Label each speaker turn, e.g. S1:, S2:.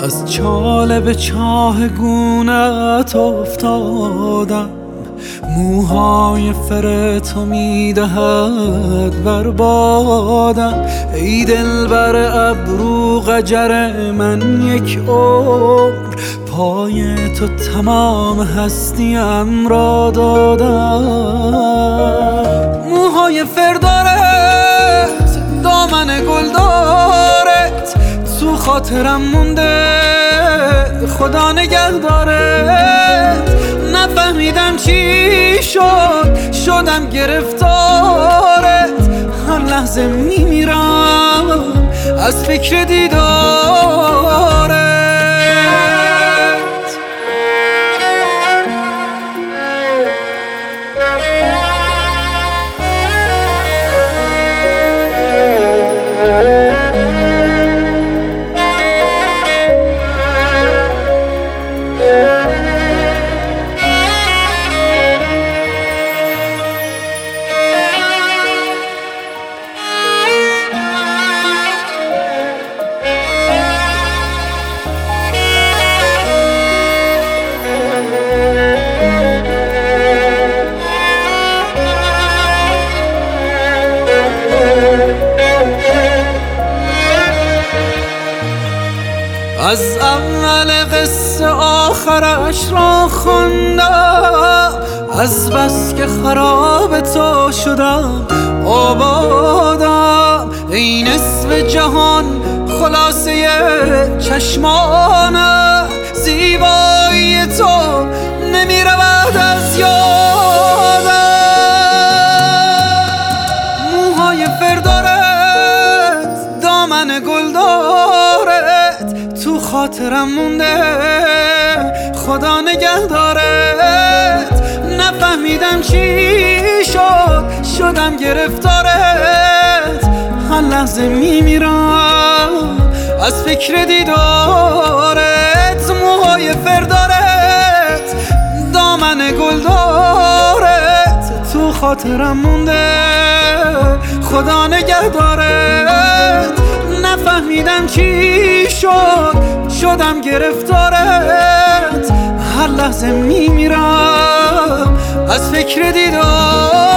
S1: از چاله به چاه گونت افتادم، موهای فر تو میدهد بر بادم. ای دلبر ابرو قجر من یک عمر، پای تو تمام هستیم را دادم. موهای فر دارت، دامن گل دارت، تو خاطرم مونده خدا نگه دارت. نفهمیدم چی شد، شدم گرفتارت، هر لحظه میمیرم از فکر دیدارت. از اول قصه آخرش را خوندم، از بس که خراب تو شدم آبادم. ای نصف جهان خلاصه چشمانم، زیبایی تو نمی رود از یادم. موهای فر دارت، دامن گل دارت، تو خاطرم مونده خدا نگه دارت. نفهمیدم چی شد، شدم گرفتارت، هر لحظه میمیرم از فکر دیدارت. موهای فر دارت، دامن گل دارت، تو خاطرم مونده خدا نگه دارت. نفهمیدم چی شد، شدم گرفتارت، هر لحظه میمیرم از فکر دیدارت.